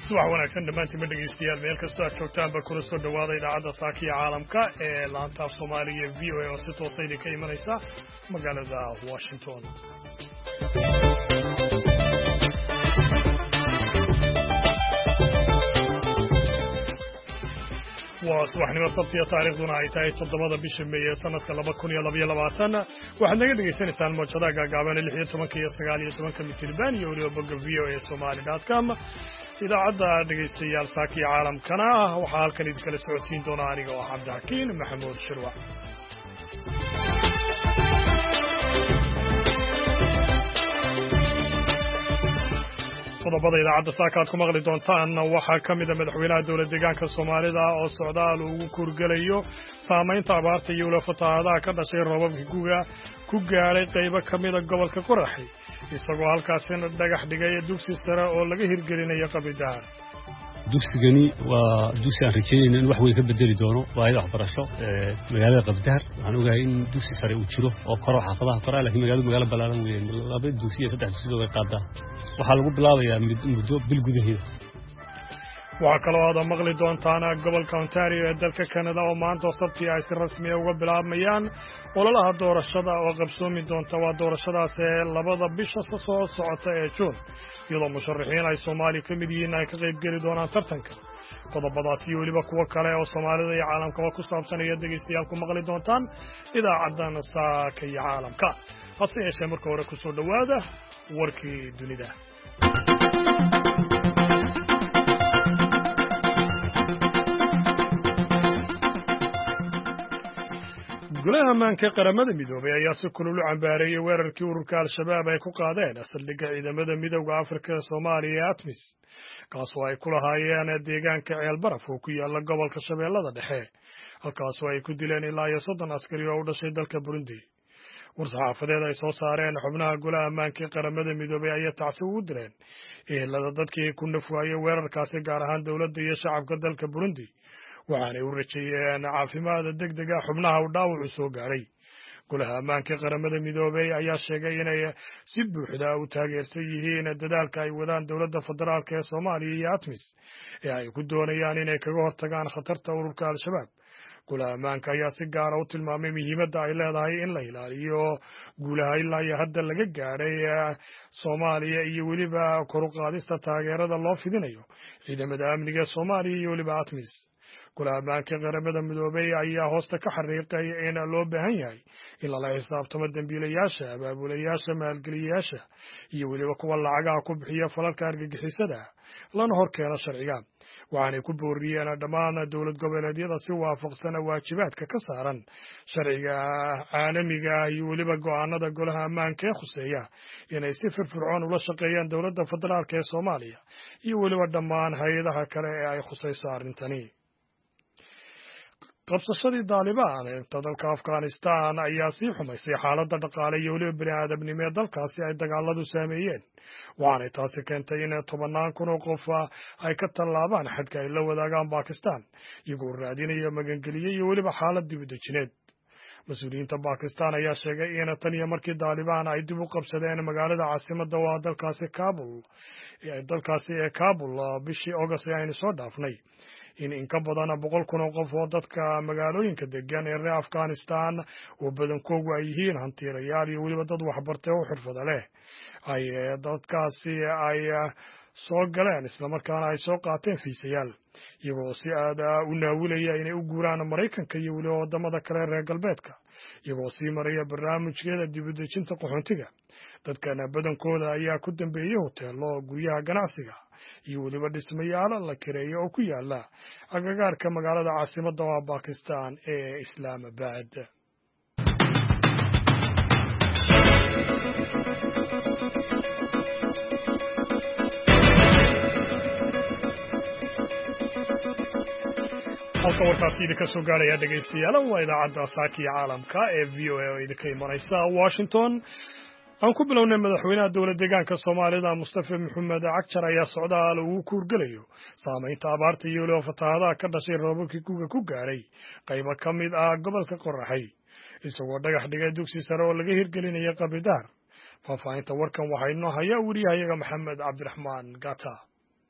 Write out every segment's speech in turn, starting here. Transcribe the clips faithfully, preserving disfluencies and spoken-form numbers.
subax wanaagsan dhammaantiin dhegeystayaal meel kastoo aad joogtaanba kuna soo dhawaada idaacadda saakiya caalamka ee laanta Soomaaliga V O A oo si toos ah ka imanaysa magaalada Washington. waa subaxnimo sabtiya taariikhduna ay tahay toddobada bisha May ee sanadka laba kun iyo laba iyo labaatan waxaad naga dhagaysanaysaan moojadaha gaagaaban lix iyo toban iyo sagaal iyo toban mitirban iyo weliba bogga v o a somali dot com idaacadda dhegaystayaal saakiya caalamkana waxaa halkan idinkala socodsiin doona aniga oo Cabdixakiin Maxamuud Shirwac. qodobada idaacadda saaka aad ku maqli doontaan waxaa ka mid ah madaxweynaha dowlad deegaanka Soomaalida oo socdaal ugu kurgalayo saamaynta abaarta iyo weliba fatahaadaha ka dhashay roobabkii guga ku gaaray qaybo ka mid ah gobolka Qoraxay isagoo halkaasina dhagax dhigay dugsi sare oo laga hirgelinayo Qabridahar. dugsigani waa dugsi aan rajeynayno in wax weyn ka bedeli doono baahida waxbarasho ee magaalada Qabridahar. waxaan ogahay in dugsi sare uu jiro oo koro xaafadaha koro laakiin magaalada magaalo balaaran weyn laba dugsi iyo saddex dugsi oo ay qaadaan waxaa lagu bilaabayaa muddo bil gudaheeda. waxaa kaloo aad maqli doontaan gobolka Ontario ee dalka Canada oo maanta sabti ay si rasmi ah uga bilaabmayaan ololaha doorashada oo qabsoomi doonta waa doorashadaas ee labada bisha soo socota ee June iyadoo musharaxiin ay Soomaali ka mid yihiin ay ka qayb geli doonaan tartanka. qodobadaas iyo weliba kuwa kale oo Soomaalida iyo caalamka ku saabsan iyo dhegeystayaal ku maqli doontaan idaacaddan saaka iyo caalamka. hase yeeshee marka hore ku soo dhawaada warkii dunida. golaha ammaanka qaramada midoobay ayaa si kulul u cambaareeyay weerarkii ururka al-shabaab ay ku qaadeen saldhigga ciidamada midowda Afrika ee Soomaaliya ee ATMIS kaasoo ay ku lahaayeen deegaanka Ceel Baraf oo ku yaala gobolka Shabeellada Dhexe halkaasoo ay ku dileen ilaa iyo soddon askari oo u dhashay dalka Burundi. war-saxaafadeed ay soo saareen xubnaha golaha ammaanka qaramada midoobay ayaa tacsi ugu direen ehelada dadkii ku nafwaayay weerarkaasi gaar ahaan dowladda iyo shacabka dalka Burundi waxaanay u rajeeyeen caafimaad degdeg ah xubnaha u dhaawacu soo gaaray. golaha ammaanka qaramada midoobay ayaa sheegay inay si buuxda u taageersan yihiin dadaalka ay wadaan dowladda federaalka ee Soomaaliya iyo ATMIS ee ay ku doonayaan inay kaga hortagaan khatarta ururka al-shabaab. golaha ammaanka ayaa si gaara u tilmaamay muhiimadda ay leedahay in la ilaaliyo guulaha ilaa iyo hadda laga gaadhay Soomaaliya iyo weliba kor u qaadista taageerada loo fidinayo ciidamada amniga Soomaaliya iyo weliba ATMIS. golaha ammaanka qaramada midoobay ayaa hoosta ka xariiqay in loo baahan yahay in lala xisaabtamo dambiilayaasha abaabulayaasha maalgeliyayaasha iyo weliba kuwa lacagaha ku bixiya falalka argagixisada lana hor keeno sharciga. waxaanay ku booriyeen dhammaan dowlad goboleedyada si waafaqsan waajibaadka ka saaran sharciga caalamiga iyo weliba go'aanada golaha ammaanka ee khuseeya inay si firfircoon ula shaqeeyaan dowladda federaalka ee Soomaaliya iyo weliba dhammaan hay-adaha kale ee ay khusayso arrintani. qabsashadii Taliban ee dalka Afghanistan ayaa sii xumaysay xaaladda dhaqaale iyo weliba bini'aadamnimo ee dalkaasi ay dagaaladu saameeyeen waxaanay taasi keentay in tobannaan kun oo qof ay ka tallaabaan xadka ay la wadaagaan Bakistan iyagoo raadinaya magangeliye iyo weliba xaalad dib-u-dejineed. mas-uuliyiinta Bakistan ayaa sheegay in tan iyo markii Taliban ay dib u qabsadeen magaalada caasimadda waa dalkaasi Kabul ee dalkaasi ee Kabul bishii August ee aynu soo dhaafnay in in ka badan boqol kun oo qof oo dadka magaalooyinka degan ee reer Afghanistan oo badankoodu ay yihiin hantiirayaal iyo weliba dad waxbartay oo xirfado leh ay dadkaasi ay soo galeen isla markaana ay soo qaateen fiisayaal iyagoo si aad u naawilaya inay u guuraan Mareykanka iyo weliba wadamada kale reer galbeedka iyagoo sii maraya barnaamijkeeda dib-u-dejinta qaxoontiga. dadkan badankooda ayaa ku dambeeyay hoteelo guryaha ganacsiga iyo weliba dhismayaal la kireeyo oo ku yaala agagaarka magaalada caasimadda waa Bakistan ee Islamabad. halka warkaasi idinka soo gaaraya dhegeystayaal waa idaacadda saakiya caalamka ee V O A oo idinka imanaysa Washington. aan ku bilownay madaxweynaha dowlad deegaanka Soomaalida Mustafa Maxamed Cagjar ayaa socdaal ugu kurgalayo saamaynta abaarta iyo weliba fatahaadaha ka dhashay roobabkii guga ku gaaray qaybo ka mid ah gobolka Qoraxay isagoo dhagax dhigay dugsi sare oo laga hirgelinayo Qabridahar. faahfaahinta warkan waxaa inoo haya wariyahayaga Maxamed Cabdiraxmaan Gata.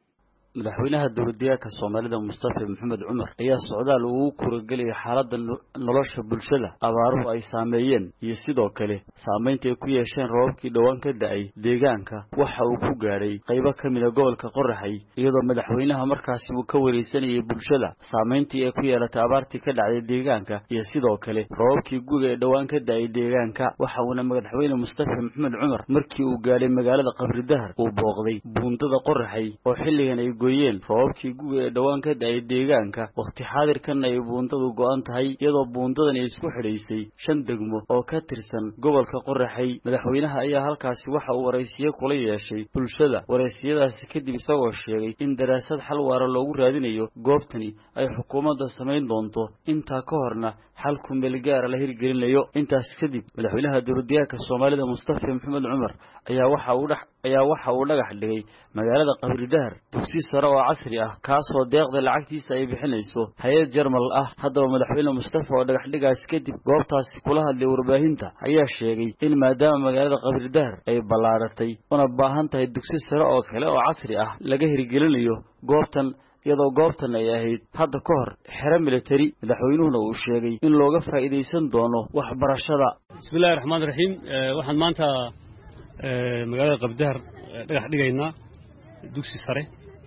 madaxweynaha dowladda Soomaalida Mustafa Maxamed Cumar ayaa socdaal uu ku kurgalay xaaladda nolosha bulshada abaaruhu ay saameeyeen iyo sidoo kale saameynta ay ku yeesheen roobkii dhawaan ka da'ay deegaanka waxa uu ku gaaray qaybo kamid ah gobolka Qoraxay iyadoo madaxweynaha markaasi uu ka wareysanayay bulshada saameyntii ay ku yeelatay abaartii ka dhacday deegaanka iyo sidoo kale roobkii guga ee dhawaan ka da'ay deegaanka waxa uu madaxweyne Mustafa Maxamed Cumar markii uu gaaray magaalada Qabri Dahar uu booqday buundada Qoraxay oo xilligan ay gooyeen roobkii guga ee dhawaan ka da'ay deegaanka waqti xaadirkan ay buundadu go'an tahay iyadoo buundadan ay isku xidhaysay shan degmo oo ka tirsan gobolka Qoraxay madaxweynaha ayaa halkaasi waxa uu wareysiyo kula yeeshay bulshada wareysiyadaasi kadib isagoo sheegay in daraasad xal waara loogu raadinayo goobtani ay xukuumadda sameyn doonto inta ka horna xal ku meel gaar ah la hirgelinayo intaas kadib madaxweynaha dowladda Soomaalida Mustafa Maxamed Cumar ayaa waxa uu dhax ayaa waxa uu dhagax dhigay magaalada Qabri Dahar dugsi sare oo casri ah kaas oo deeqda lacagtiisa ay bixinayso hay'ad Jarmal ah hadaba madaxweyne Mustafa oo dhagax dhigaas kadib goobtaasi kula hadlay warbaahinta ayaa sheegay in maadaama magaalada Qabri Dahar ay balaaratay una baahan tahay dugsi sare oo kale oo casri ah laga hirgelinayo goobtan iyadoo goobtan ay ahayd hadda ka hor xero military madaxweynuhuna uu sheegay in looga faa'iideysan doono waxbarashada bismillaahir rahmaanir rahiim waxaan maanta magaalada Qabri Dahar dhagax dhigaynaa dugsi sare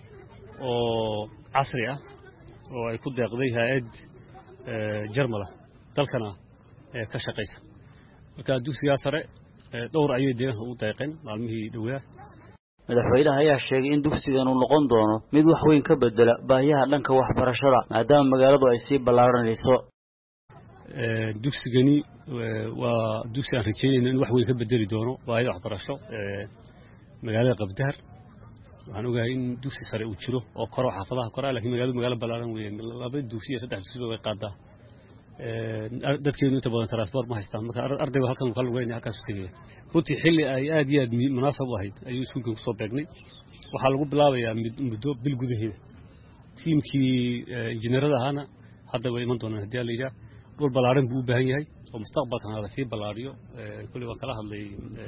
oo casri ah oo ay ku deeqday hay'ad Jarmal dalkana ka shaqeysa marka dugsiga sare dhowr ayay deegaanka u deeqeen maalmihii dhawaa madaxweynaha ayaa sheegay in dugsigan uu noqon doono mid wax weyn ka bedela baahiyaha dhanka waxbarashada maadaama magaaladu ay sii balaaranayso ee dugsigani waa dugsi aan rajeynayno in wax weyn ka bedeli doono baahida waxbarasho ee magaalada Qabri Dahar waxaan ogahay in dugsi sare uu jiro oo koro xaafadaha koro laakiin magaaladu magaalo balaaran weyn laba dugsi iyo saddex dugsi way qaadaa ee dadkeenu inta badan transport ma haystaan marka ardayga halkan uu ka lugeeyay halkaas u tagay runtii xilli ay aad iyo aad munaasab u ahayd ayuu iskuulka ku soo beegnay waxa lagu bilaabayaa muddo bil gudaheeda tiimkii injineerada ahana hadda way iman doonaan hadii la yiraahdo dhul balaaran buu u baahan yahay oo mustaqbalkan la sii balaariyo kulli waan kala hadlay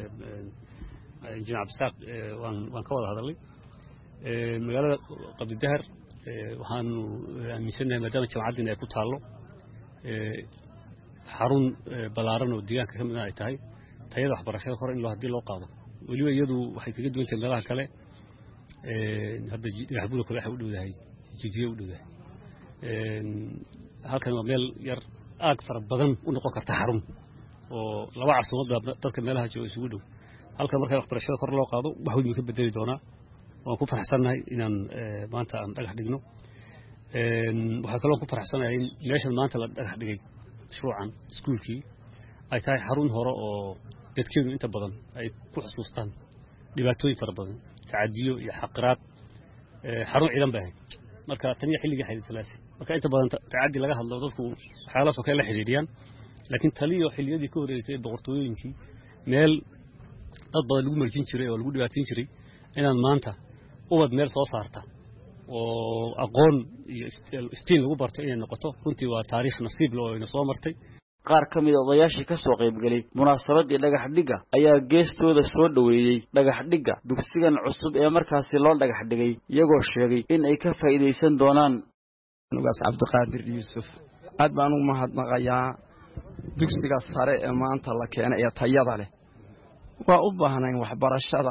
injineer Absaaq waan waan ka wada hadalay magaalada Qabri Dahar waxaan aaminsanahay maadaama jaamacadina ay ku taalo xarun balaaran oo deegaanka kamid ah ay tahay tayada waxbarashada hore in loo hadii loo qaado waliba iyadu waxay kaga duwan tahay meelaha kale ee hadda dhagaxbuur kale waxa u dhowdahay jijiyo u dhowdahay ee halkan waa meel yar aag fara badan u noqon karta xarun oo laba caasimada dadka meelaha jooga isugu dhow halka marka waxbarashada kor loo qaado wax weyn ka bedeli doona waan ku faraxsanahay inaan maanta aan dhagax dhigno ee waxa kale oo ku faraxsanahay in meeshan maanta la dhagax dhigay mashruucan iskuulkii ay tahay xarun hore oo dadkeenu inta badan ay ku xusuustaan dhibaatooyin fara badan tacaadiyo iyo xaqraad ee xarun ciidan baa marka tan iyo xilliga xidid salaasi marka inta badan tacaadi laga hadlo dadku xaaladaas oo kale la xiriiriyaan laakiin taliyo xilliyadii ka horeysay boqortooyinkii meel dad badan lagu marjin jiray oo lagu dhibaatin jiray inaan maanta ubad meel soo saarta oo aqoon iyo istiin lagu barto inay noqoto runtii waa taariikh nasiib leh oo ina soo martay qaar kamid ah odayaashii ka soo qayb galay munaasabadii dhagax dhiga ayaa geestooda soo dhaweeyay dhagax dhiga dugsigan cusub ee markaasi loo dhagax dhigay iyagoo sheegay in ay ka faa'iideysan doonaan nugaas Cabdiqaadir Yuusuf aad baan u mahadnaqayaa dugsiga sare ee maanta la keenay ee tayada leh waa u baahnaan waxbarashada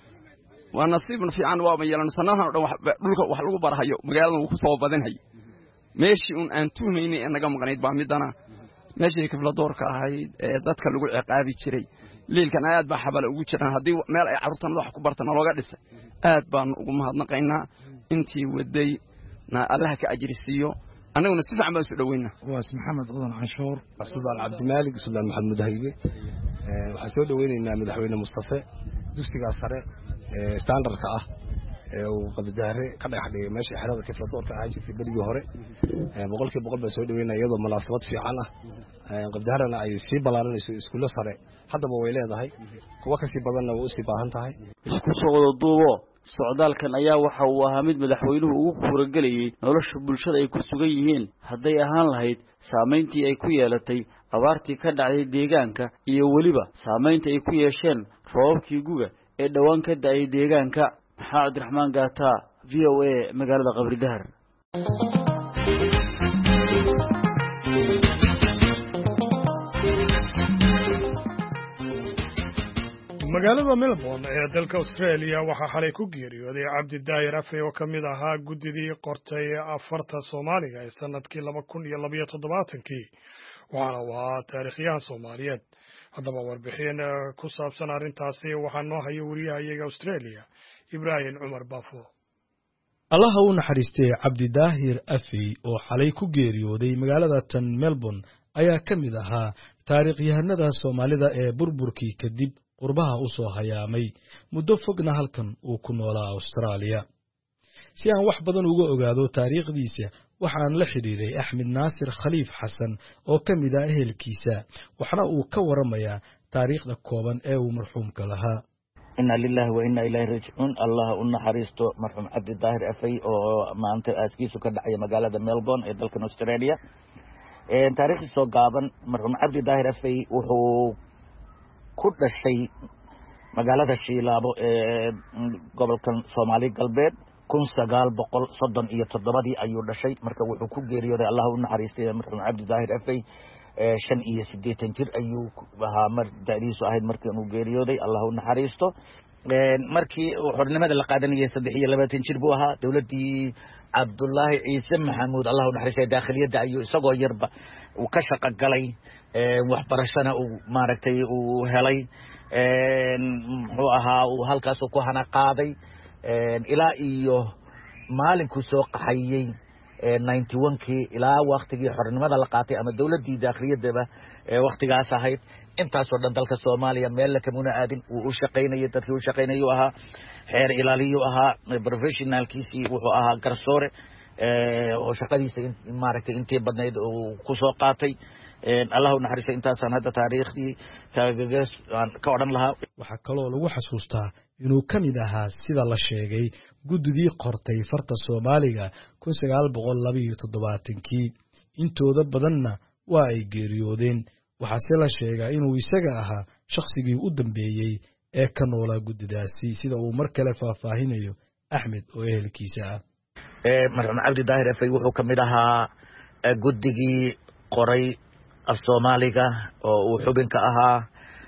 waa nasiib fiican waa yeelan sanadan oo dhulka wax lagu barahayo magaalada uu ku soo badanayo meeshii un aan tuumaynay inaga maqnayd baa midana meeshii kibla doorka ahayd ee dadka lagu ciqaabi jiray leelkan aad baa xabal ugu jiraan hadii meel ay carruurtan wax ku bartaan looga dhisay aad baan ugu mahadnaqaynaa intii waday na Allah ka ajrisiyo anaguna si fiican baan soo dhaweynaa waas maxamed odan canshuur Suldaan Cabdi Maalik Suldaan Maxamed Haybe ee waxa soo dhaweynaynaa madaxweyne Mustafa dugsiga sare ee standardka ah ee uu Qabri Dahar ka dhagax dhigay meesha xirada kifla doorka ah jirtay berigi hore ee boqolkiiba boqol baa soo dhaweynaa iyadoo munaasabad fiican ah ee Qabri Daharna ay si balaaranayso iskuul sare haddaba way leedahay kuwa ka sii badanna way u sii baahan tahay isku soo wada duubo socdaalkan ayaa waxa uu ahaa mid madaxweynuhu ugu kuuragelayay nolosha bulshada ay ku sugan yihiin hadday ahaan lahayd saameyntii ay ku yeelatay abaartii ka dhacday deegaanka iyo waliba saameynta ay ku yeesheen roobabkii guga ee dhawaan ka da'ay deegaanka maxaa Cabdiraxmaan Gaata v o a magaalada qabri dahar. magaalada Melbourne ee dalka Australia waxaa xalay ku geeriyooday Cabdi Daahir Afey oo ka mid ahaa guddidii qortay afarta Soomaaliga ee sanadkii laba kun iyo laba iyo toddobaatankii waxaana uu ahaa taariikhyahan Soomaaliyeed. haddaba warbixin ku saabsan arrintaasi waxaa noo haya wariyahayaga Australia Ibrahim Cumar Bafo. allaha u naxariistay Cabdi Daahir Afey oo xalay ku geeriyooday magaalada tan Melbourne ayaa ka mid ahaa taariikhyahanada Soomaalida ee burburkii kadib qurbaha u soo hayaamay muddo fogna halkan uu ku noolaa Australia. si aan wax badan uga ogaado taariikhdiisa waxaan la xiriiray Axmed Naasir Khaliif Xasan oo ka mid ah ehelkiisa waxna uu ka waramayaa taariikhda kooban ee uu marxuumka lahaa. inna lillahi wa inna ilayhi raaji'uun. allah u naxariisto marxuum Cabdi Daahir Afey oo maanta aaskiisu ka dhacay magaalada Melbourne ee dalka Australia. ee taariikhdiisa soo gaaban marxuum Cabdi Daahir Afey wuxuu ku dhashay magaalada Shilaabo ee gobolkan Soomaali galbeed kun sagaal boqol soddon iyo toddobadii ayuu dhashay. marka wuxuu ku geeriyooday allah u naxariistay marxuum Cabdi Daahir Afey ee shan iyo siddeetan jir ayuu ahaa mar da'diisu ahayd markii uu geeriyooday. allah u naxariisto. ee markii xornimada la qaadanayay saddex iyo labaatan jir buu ahaa. dawladii Cabdullaahi Ciise Maxamuud allah u naxariistay daakhiliyadda ayuu isagoo yarba uu ka shaqo galay waxbarashana uu maaragtay uu helay muxuu ahaa uu halkaas ku hana qaaday ilaa iyo maalinkuu soo qaxayay ninety one kii ilaa waqtigii xornimada la qaatay ama dawladii daakhiliyadaba waqtigaas ahayd. intaasoo dhan dalka Soomaaliya meel la kamuna aadin uu u shaqaynayay dadkii u shaqaynayay ahaa xeer ilaaliyo ahaa professionalkiisii wuxuu ahaa garsoore oo shaqadiisa maaragtay intii badnayd uu ku soo qaatay. allah u naxariisto intaasaan hadda taariikhdii ka odhan lahaa. waxaa kaloo lagu xasuustaa inuu ka mid ahaa sida la sheegay guddidii qortay farta Soomaaliga kun sagaal boqol laba iyo toddobaatankii intooda badanna waa ay geeriyoodeen. waxaase la sheegaa inuu isaga ahaa shakhsigii u dambeeyey ee ka noolaa guddidaasi sida uu mar kale faahfaahinayo Axmed oo ehelkiisa ah. marxuum Cabdi Daahir Afey wuxuu ka mid ahaa guddigii qoray af Soomaaliga oo uu xubinka ahaa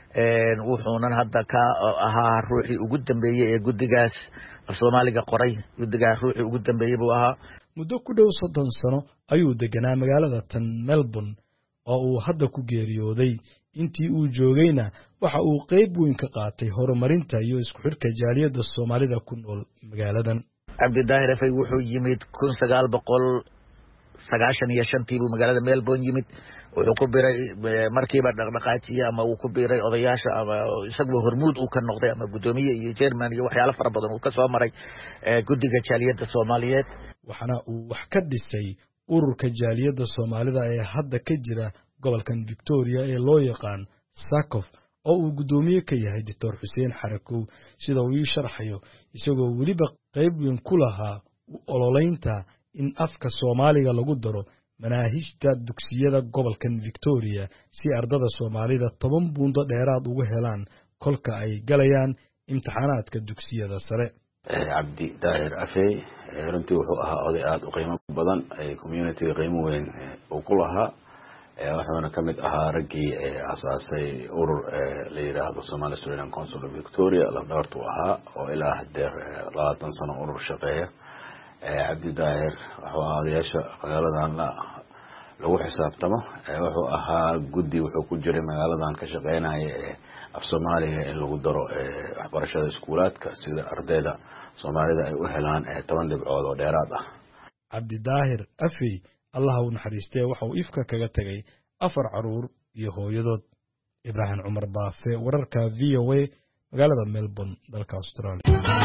wuxuuna hadda ka ahaa ruuxii ugu dambeeyay ee guddigaas af Soomaaliga qoray. guddiga ruuxii ugu dambeeyay buu ahaa. muddo ku dhow soddon sano ayuu deganaa magaalada tan Melbourne oo uu hadda ku geeriyooday. intii uu joogayna waxa uu qayb weyn ka qaatay horumarinta iyo isku xidhka jaaliyadda Soomaalida ku nool magaaladan. Cabdi Daahir Afey wuxuu yimid kun sagaal boqol sagaashan iyo shantii buu magaalada Melbourne yimid. wuxuu ku biray markiiba dhaqdhaqaajiye ama uu ku biray odayaasha ama isagoo hormuud uu ka noqday ama gudoomiye iyo chairman iyo waxyaalo fara badan uu ka soo maray guddiga jaaliyadda Soomaaliyeed. waxana uu wax ka dhisay ururka jaaliyadda Soomaalida ee hadda ka jira gobolkan Victoria ee loo yaqaan SACOF oo uu gudoomiye ka yahay Doctor Xuseen Xarakow sida uu sharaxayo isagoo waliba qayb weyn ku lahaa ololeynta in afka Soomaaliga lagu daro manaahijta dugsiyada gobolkan Victoria si ardada Soomaalida toban buundo dheeraad ugu helaan kolka ay galayaan imtixaanaadka dugsiyada sare. Cabdi Daahir Afey runtii wuxuu ahaa oday aad u qiimo badan ee community qiimo weyn uu ku lahaa. waxaana ka mid ahaa raggii asaasay urur la yiraahdo Somali Australian Council of Victoria la dhaartu ahaa oo ilaa hadda labaatan sano urur shaqeeya. Cabdi Daahir wuxuu ahaa odayaasha magaaladan lagu xisaabtamo. wuxuu ahaa guddi wuxuu ku jiray magaaladan ka shaqeynaya af Soomaaliga in lagu daro waxbarashada iskuulaadka sida ardayda Soomaalida ay u helaan toban dhibcood oo dheeraad ah. Cabdi Daahir Afey allah u naxariistay waxa uu ifka kaga tagay afar caruur iyo hooyadood. Ibrahim Cumar Baafe wararka V O A magaalada Melbourne dalka Australia.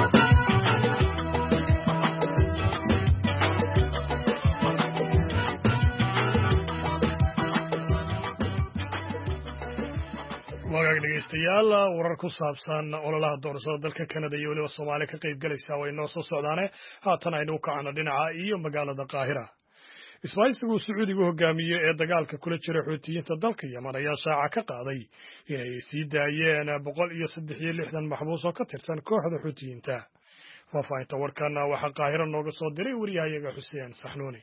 wagaag dhegeystayaal warar ku saabsan ololaha doorashada dalka Canada iyo waliba Soomaaliya ka qayb galaysa way noo soo socdaane haatan aynu u kacno dhinaca iyo magaalada Qaahira. isbahaysigu Sacuudigu hogaamiye ee dagaalka kula jira Xuutiyiinta dalka Yemen ayaa shaaca ka qaaday inay sii daayeen boqol iyo saddex iyo lixdan maxbuus oo ka tirsan kooxda Xuutiyiinta. faafahinta warkana waxaa qaahiro nooga soo diray wariyahayaga xuseen saxnuuni.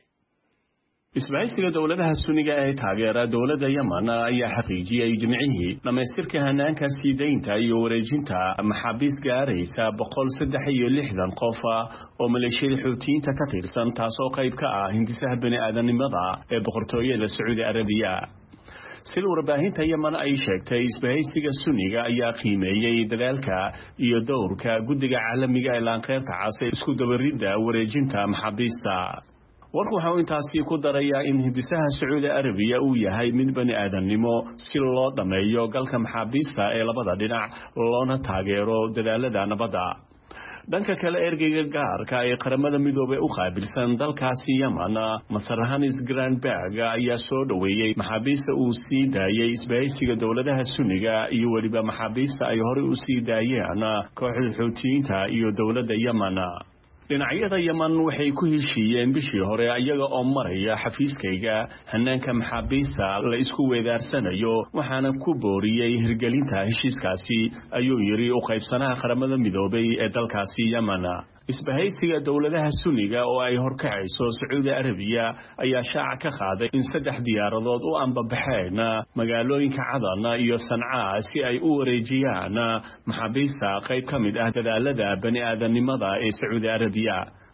isbahaysiga dowladaha Sunniga ee taageera dowladda Yemen ayaa xaqiijiyay jimcihii dhamaystirka hanaanka sii deynta iyo wareejinta maxaabiis gaaraysa boqol saddex iyo lixdan qof oo maleeshiyada Xuutiyiinta ka tirsan taasoo qayb ka ah hindisaha bini'aadanimada ee boqortooyada Sacuudi Arabiya. sida warbaahinta Yemen ay sheegtay isbahaysiga Sunniga ayaa qiimeeyay dadaalka iyo dowrka guddiga caalamiga ee laanqeyrta cas ee isku dabaridda wareejinta maxaabiista. warku waxa uu intaasi ku darayaa in hindisaha Sacuudi Arabiya uu yahay mid bani'aadanimo si loo dhameeyo galka maxaabiista ee labada dhinac loona taageero dadaalada nabadda. dhanka kale ergeyga gaarka ee qaramada midoobay u qaabilsan dalkaasi Yemen Masar Hanis Granberg ayaa soo dhaweeyay maxaabiista uu sii daayay isbahaysiga dowladaha Sunniga iyo waliba maxaabiista ay hore u sii daayeen kooxda Xuutiyiinta iyo dowladda Yemen. dhinacyada Yemen waxay ku heshiiyeen bishii hore iyaga oo maraya xafiiskayga hanaanka maxaabiista la isku weedaarsanayo waxaana ku booriyay hirgelinta heshiiskaasi ayuu yiri u qaybsanaha qaramada midoobay ee dalkaasi Yemen. isbahaysiga dowladaha Sunniga oo ay horkacayso Sacuudi Arabiya ayaa shaaca ka qaaday in saddex diyaaradood u anbabaxeen magaalooyinka Cadan iyo Sanca si ay u wareejiyaan maxaabiista qayb ka mid ah dadaalada bani'aadanimada ee Sacuudi Arabiya.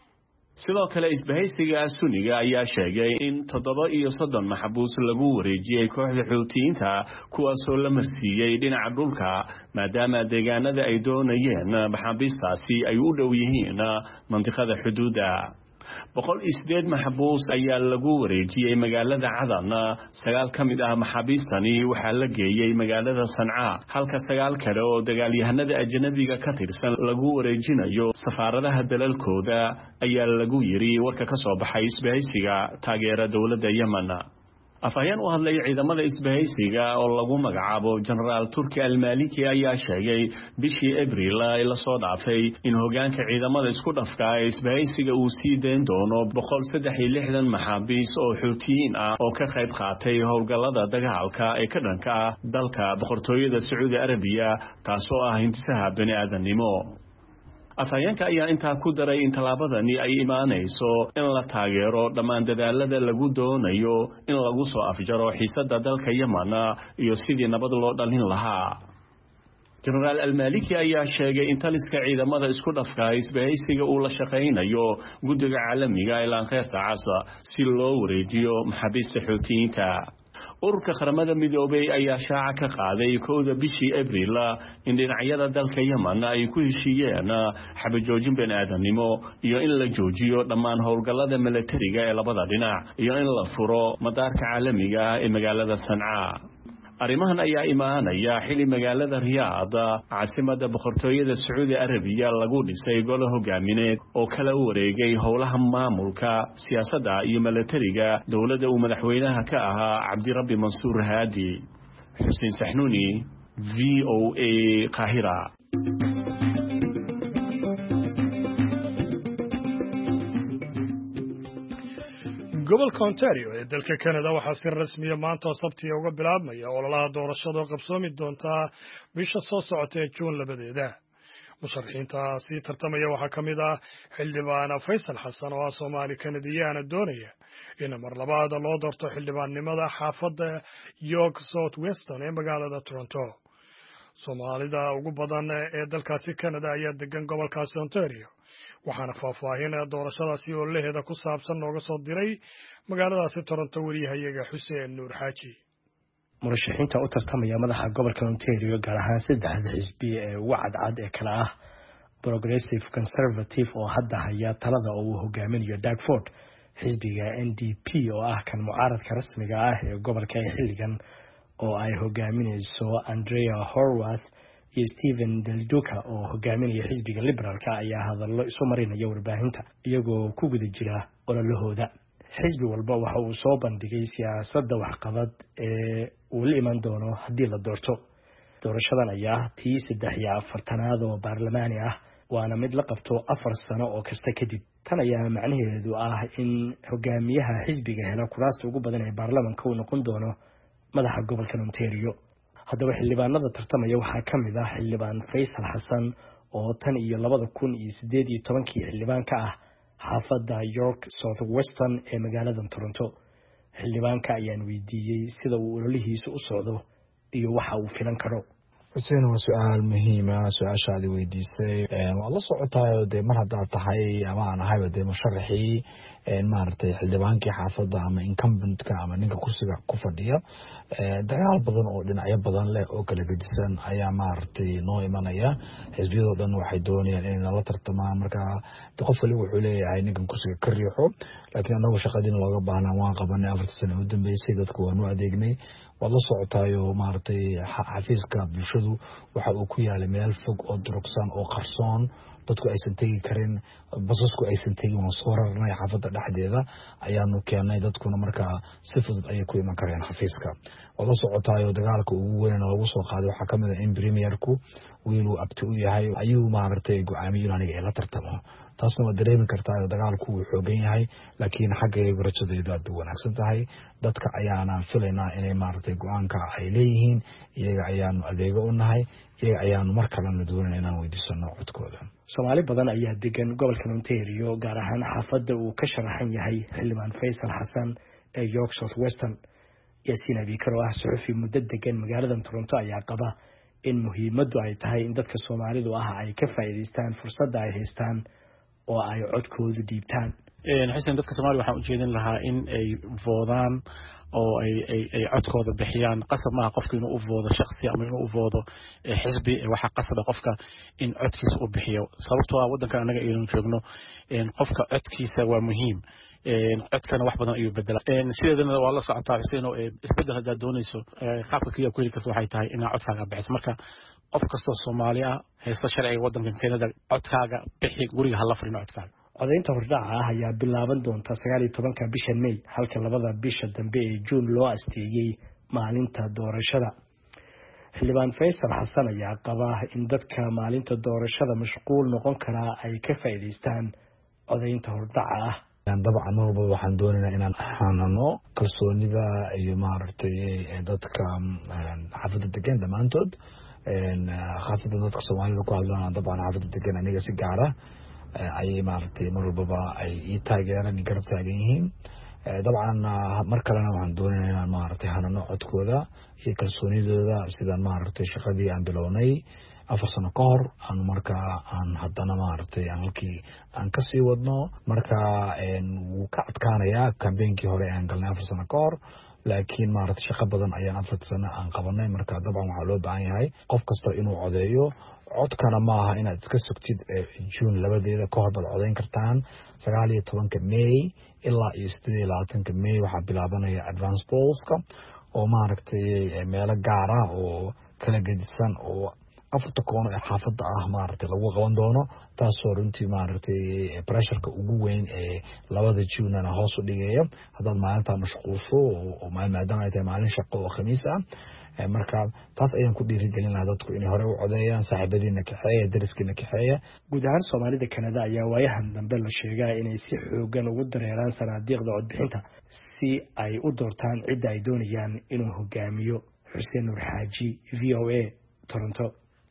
sidoo kale isbahaysiga Sunniga ayaa sheegay in toddoba iyo soddon maxbuus lagu wareejiyay kooxda Xuutiyiinta kuwaasoo la marsiiyay dhinaca dhulka maadaama deegaanada ay doonayeen maxaabiistaasi ay u dhow yihiin mantiqada xuduuda. boqol iyo siddeed maxbuus ayaa lagu wareejiyay magaalada Cadan. sagaal ka mid ah maxaabiistani waxaa la geeyay magaalada Sanca halka sagaal kale oo dagaalyahanada ajnabiga ka tirsan lagu wareejinayo safaaradaha dalalkooda ayaa lagu yiri warka ka soo baxay isbahaysiga taageera dowladda Yemen. afhayeen u hadlay ciidamada isbahaysiga oo lagu magacaabo General Turki Al-Maliki ayaa sheegay bishii Abriil ee la soo dhaafay in hoggaanka ciidamada isku dhafka ee isbahaysiga uu sii deyn doono boqol saddex iyo lixdan maxaabiis oo Xuutiyiin ah oo ka qayb qaatay howlgallada dagaalka ee ka dhanka ah dalka boqortooyada Sacuudi Arabiya taasoo ah hindisaha bani'aadanimo. afhayeenka ayaa intaa ku daray in talaabadani ay imaanayso in la taageero dhammaan dadaalada lagu doonayo in lagu soo afjaro xiisadda dalka Yemen iyo sidii nabad loo dhalin lahaa. General Al-Maliki ayaa sheegay in taliska ciidamada isku dhafka isbahaysiga uu la shaqaynayo guddiga caalamiga ee laanqeyrta cas si loo wareejiyo maxaabiista Xuutiyiinta. ururka qaramada midoobay ayaa shaaca ka qaaday kowda bishii Abriil in dhinacyada dalka Yemen ay ku heshiiyeen xabajoojin bani'aadanimo iyo in la joojiyo dhammaan howlgallada militariga ee labada dhinac iyo in la furo madaarka caalamiga ee magaalada Sanca. arrimahan ayaa imaanaya xili magaalada Riyaad caasimadda boqortooyada Sacuudi Arabiya lagu dhisay golo hogaamineed oo kala wareegay howlaha maamulka siyaasadda iyo militariga dowladda uu madaxweynaha ka ahaa Cabdirabbi Mansuur Haadi. Xuseen Saxnuuni V O A Qaahira. gobolka Ontario ee dalka Canada waxaa si rasmi ah maanta sabti uga bilaabmaya ololaha doorashada oo qabsoomi doonta bisha soo socota ee June labadeeda. musharaxiinta si tartamaya waxaa ka mid ah xildhibaan Faysal Xasan oo Soomaali Kanadiyaan doonaya in mar labaad loo doorto xildhibaannimada xaafadda York South Western ee magaalada Toronto. Soomaalida ugu badan ee dalkaasi Canada ayaa degan gobolkaasi Ontario. waxaana faahfaahin doorashadaasi oo leheeda ku saabsan nooga soo diray magaaladaasi Toronto wariyahayaga Xuseen Nuur Xaaji. murashaxiinta u tartamaya madaxa gobolka Ontario gaar ahaan saddexda xisbi ee ugu cadcad ee kala ah Progressive Conservative oo hadda haya talada oo uu hogaaminayo Doug Ford, xisbiga N D P oo ah kan mucaaradka rasmiga ah ee gobolka ee xilligan oo ay hogaaminayso Andrea Horwath iyo Stephen Del Duca oo hogaaminaya xisbiga Liberalka ayaa hadallo isu marinaya warbaahinta iyagoo ku guda jira ololahooda. xisbi walba waxa uu soo bandhigay siyaasadda waxqabad ee uu la iman doono haddii la doorto. doorashadan ayaa tii saddex iyo afartanaad oo baarlamaani ah waana mid la qabto afar sano oo kasta kadib. tan ayaa macnaheedu ah in hogaamiyaha xisbiga hela kuraasta ugu badan ee baarlamaanka uu noqon doono madaxa gobolka Ontario. haddaba xildhibaanada tartamaya waxaa ka mid ah xildhibaan Faysal Xasan oo tan iyo labada kun iyo sideed iyo tobankii xildhibaan ka ah xaafadda York South Western ee magaalada Toronto. xildhibaanka ayaan weydiiyey sida uu ololihiisa u socdo iyo waxa uu filan karo. xuseen waa su-aal muhiima su-aashaadi weydiisay waa la socotaay dee mar haddaad tahay ama aan ahayba dee musharaxii maaragtay xildhibaankii xaafadda ama incumbentka ama ninka kursiga ku fadhiya dagaal badan oo dhinacyo badan leh oo kala gedisan ayaa maaragtay noo imanaya xisbiyadoo dhan waxay doonayaan inay nala tartamaan marka qof waliba wuxuu leeyahay ninkan kursiga ka riixo laakiin anagu shaqadiina looga baahnaa waan qabanay afartii sano u dambeysay dadku waanu adeegnay waad la socotaayo maaragtay xafiiska bulshadu waxa uu ku yaalay meel fog oo durugsan oo qarsoon dadku aysan tegi karin basasku aysan tegin waan soo rarnay xaafadda dhexdeeda ayaanu keennay dadkuna markaa si fudud ayay ku iman kareen xafiiska waad la socotaayo dagaalka ugu weyn oo lagu soo qaaday waxaa kamid ah in premierku wiiluu abti u yahay ayuu maaragtay go-aamiyey aniga ee la tartamo taasna waa dareemi kartaa dagaalku wuu xoogan yahay laakiin xaggayga rajadeedu aad u wanaagsan tahay dadka ayaana filaynaa inay maaragtay go-aanka ay leeyihiin iyaga ayaanu adeego u nahay iyaga ayaanu mar kalena doonayna inaan weydiisano codkooda. Soomaali badan ayaa degan gobolka Ontario gaar ahaan xaafadda uu ka sharaxan yahay xildhibaan Faysal Xasan ee York South Western. Yaasiin Abikar oo ah suxufi muddo degan magaalada Toronto ayaa qaba in muhiimaddu ay tahay in dadka Soomaalidu ah ay ka faa'iideystaan fursadda ay haystaan oo ay codkoodu dhiibtaan. xuseen dadka Soomaaliya waxaan u jeedin lahaa in ay voodaan oo ay ay ay codkooda bixiyaan qasab ma qofku inuu u voodo shakhsi ama inuu u voodo xisbi waxa qasab qofka in codkiisa u bixiyo sababtoo ah wadanka anaga aynu joogno in qofka codkiisa waa muhiim in codkana wax badan ayuu bedelaa sideedana waa la socotaa xuseen oo isbedel hada doonayso qaabka kaliya ku heli karto waxay tahay in codkaaga bixiso marka qof kasta Soomaali ah haysta sharciga wadanka Canada codkaaga bixi guriga hal fariin codkaaga. codaynta hordhaca ah ayaa bilaaban doonta sagaal iyo tobanka bisha May halka labada bisha dambe ee June loo asteeyay maalinta doorashada. xildhibaan Faysal Xasan ayaa qaba in dadka maalinta doorashada mashquul noqon kara ay ka faa'iideystaan codaynta hordhaca ah. dabcan walba waxaan doonaynaa inaan xanano kalsoonida iyo maaragtay dadka xaafadda degan dhammaantood khaasatan dadka Soomaalida ku hadlaan dabcan xaafadda degan aniga si gaar ah ayay maaragtay mar walbaba ay ii taageeraan garab taagan yihiin dabcan mar kalena waxaan doonaynaa inaan maaragtay hanano codkooda iyo kalsoonidooda sidaan maaragtay shaqadii aan bilownay afar sano ka hor aan markaa aan haddana maaragtay aan halkii aan kasii wadno marka wuu ka adkaanayaa kambeynkii hore aan galnay afar sano ka hor laakiin maaragtay shaqo badan ayaan afar sano aan qabanay marka dabcan waxaa loo baahan yahay qof kasta inuu codeeyo codkana ma aha inaad iska sugtid June labadeeda ka hor baad codeyn kartaan sagaal iyo tobanka May ilaa iyo sideed iyo labaatanka May waxaa bilaabanaya advance pollska oo maaragtay meelo gaar ah oo kala gedisan oo afarta koono ee xaafadda ah maaragtay lagu qaban doono taasoo runtii maaragtay pressureka ugu weyn ee labada June hoos u dhigaya haddaad maalintaa mashquulsho oo maadaama ay tahay maalin shaqo oo khamiis ah marka taas ayaan ku dhiirigelin lahaa dadku inay hore u codeeyaan saaxiibadiina kaxeeya dariskiina kaxeeya. guud ahaan Soomaalida Canada ayaa waayahan dambe la sheegay inay si xoogan ugu dareeraan sanaadiiqda codbixinta si ay u doortaan cidda ay doonayaan inuu hogaamiyo. Xuseen Nuur Xaaji, V O A, Toronto.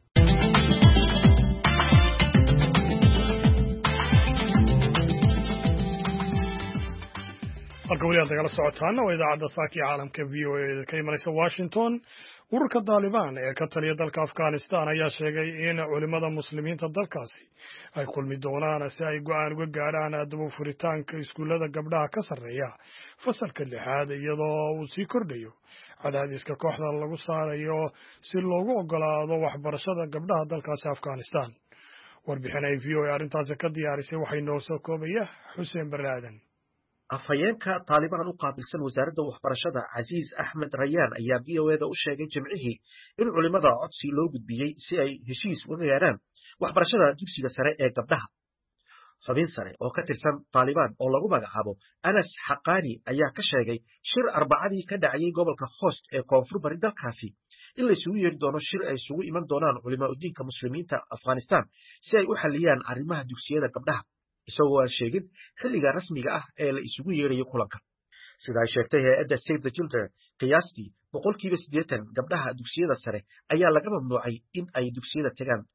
halka weli aad nagala socotaana waa idaacadda saaki caalamka v o a ka imanaysa Washington. ururka Taliban ee ka taliya dalka Afghanistan ayaa sheegay in culimada muslimiinta dalkaasi ay kulmi doonaan si ay go'aan uga gaaraan dib u furitaanka iskuulada gabdhaha ka sarreeya fasalka lixaad iyadoo uu sii kordhayo cadaadiska kooxda lagu saarayo si loogu ogolaado waxbarashada gabdhaha dalkaasi Afghanistan. warbixin ay v o a arrintaasi ka diyaarisay waxay noo soo koobaya Xuseen Baraadan. afhayeenka Taliban u qaabilsan wasaaradda waxbarashada Aziz Ahmed Rayyan ayaa V O A da u sheegay Jimcihii in culimada codsi loo gudbiyay si ay heshiis uga gaaraan waxbarashada dugsiga sare ee gabdhaha. xubin sare oo ka tirsan Taliban oo lagu magacaabo Anas Haqqani ayaa ka sheegay shir Arbacadii ka dhacay gobolka Khost ee koonfur bari dalkaasi in la isugu yeeri doono shir ay isugu iman doonaan culimada diinka muslimiinta Afghanistan si ay u xaliyaan arrimaha dugsiyada gabdhaha isagoo aan sheegin xilliga rasmiga ah ee la isugu yeerayo kulanka. sida ay sheegtay hay'adda Save the Children qiyaastii boqolkiiba siddeetan gabdhaha dugsiyada sare ayaa laga mamnuucay in ay dugsiyada tagaan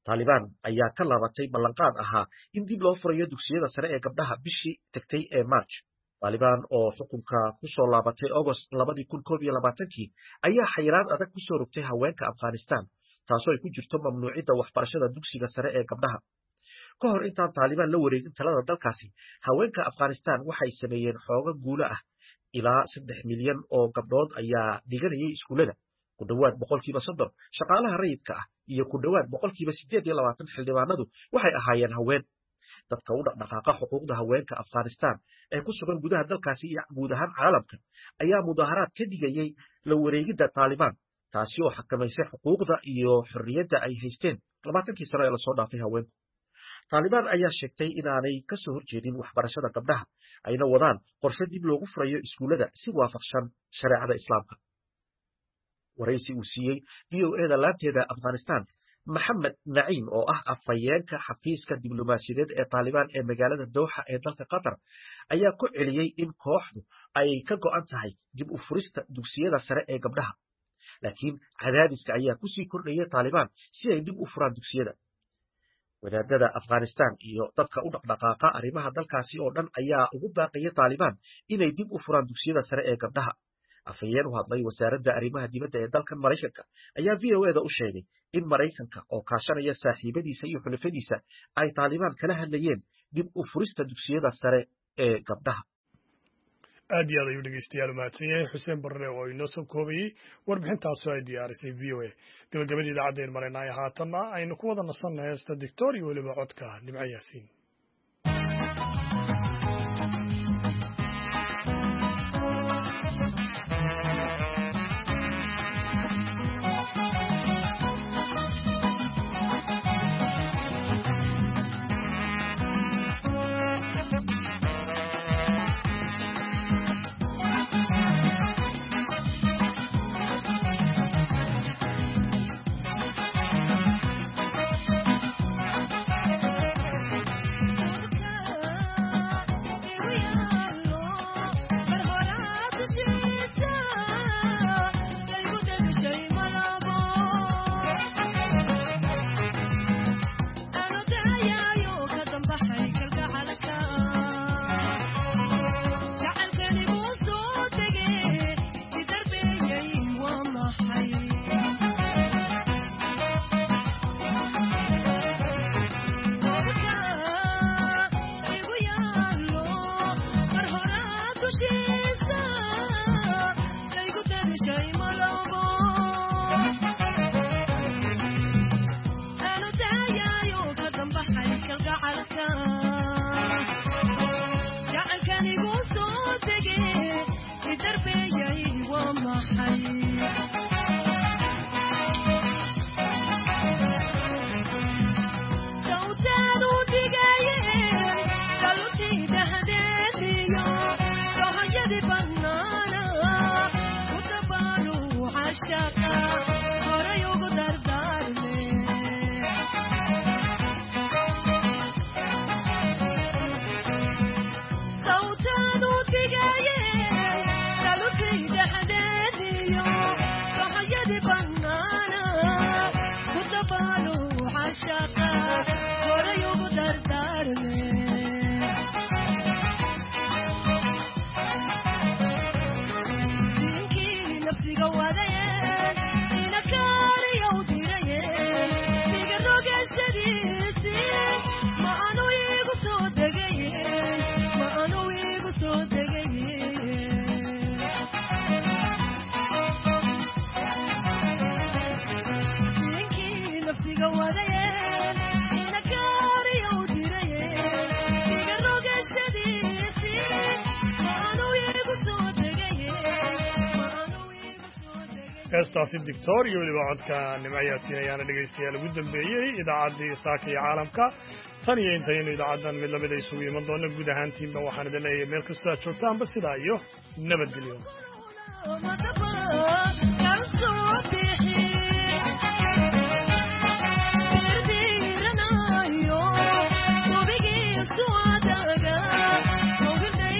taalibaan ayaa ka laabatay ballanqaad ahaa in dib loo furayo dugsiyada sare ee gabdhaha bishii tagtay ee march taalibaan oo xukunka ku soo laabatay agost labadii kun koob iyo labaatankii ayaa xayiraad adag ku soo rogtay haweenka afghanistan taasoo ay ku jirto mamnuucidda waxbarashada dugsiga sare ee gabdhaha ka hor intaan taalibaan la wareegin talada dalkaasi haweenka afghanistan waxay sameeyeen xooga guulo ah ilaa saddex milyan oo gabdhood ayaa dhiganayay iskuullada ku dhowaad boqolkiiba soddon shaqaalaha rayidka ah iyo ku dhowaad boqolkiiba siddeed iyo labaatan xildhibaanadu waxay ahaayeen haween dadka u dhaqdhaqaaqa xuquuqda haweenka afghanistan ee ku sugan gudaha dalkaasi iyo guud ahaan caalamka ayaa mudaaharaad ka dhigayay la wareegidda taalibaan taasi oo xakamaysay xuquuqda iyo xorriyadda ay haysteen labaatankii sano ee lasoo dhaafay haweenku taalibaan ayaa sheegtay inaanay ka soo horjeedin waxbarashada gabdhaha ayna wadaan qorshe dib loogu furayo iskuullada si waafaqsan shareecada islaamka waraysi uu siiyey v o eda laanteeda afghanistan maxamed naciim oo ah afhayeenka xafiiska diblomaasiyadeed ee taalibaan ee magaalada dooxa ee dalka qatar ayaa ku celiyey in kooxdu ay ka go'an tahay dib u furista dugsiyada sare ee gabdhaha laakiin cadaadiska ayaa kusii kordhayay taalibaan si ay dib u furaan dugsiyada wadaadada afghanistan iyo dadka u dhaqdhaqaaqa arrimaha dalkaasi oo dhan ayaa ugu baaqaya taalibaan inay dib u furaan dugsiyada sare ee gabdhaha afhayeen u hadlay wasaaradda arrimaha dibadda ee dalkan maraykanka ayaa v o eda u sheegay in maraykanka oo kaashanaya saaxiibadiisa iyo xulafadiisa ay taalibaan kala hadlayeen dib u furista dugsiyada sare ee gabdhaha aad iyo aad ayuu dhegeystayaal umahadsan yahay xuseen barre oo inoo soo koobayey warbixintaasoo ay diyaarisay v o a gabagabadii idaacaddayn maraynay haatanna aynu ku wada nasanna heesta dictor iyo weliba codka nimco yaasiin heestaasi dictor iyo weliba codka nimco yaasiin ayaana dhegaystayaal ugu dambeeyey idaacaddii saaka iyo caalamka tan iyo intaynu idaacaddan mid lamida isugu iman doona guud ahaantiinba waxaan idin leeyahay meel kastoo aad joogtaanba sidaa iyo nabadgelyo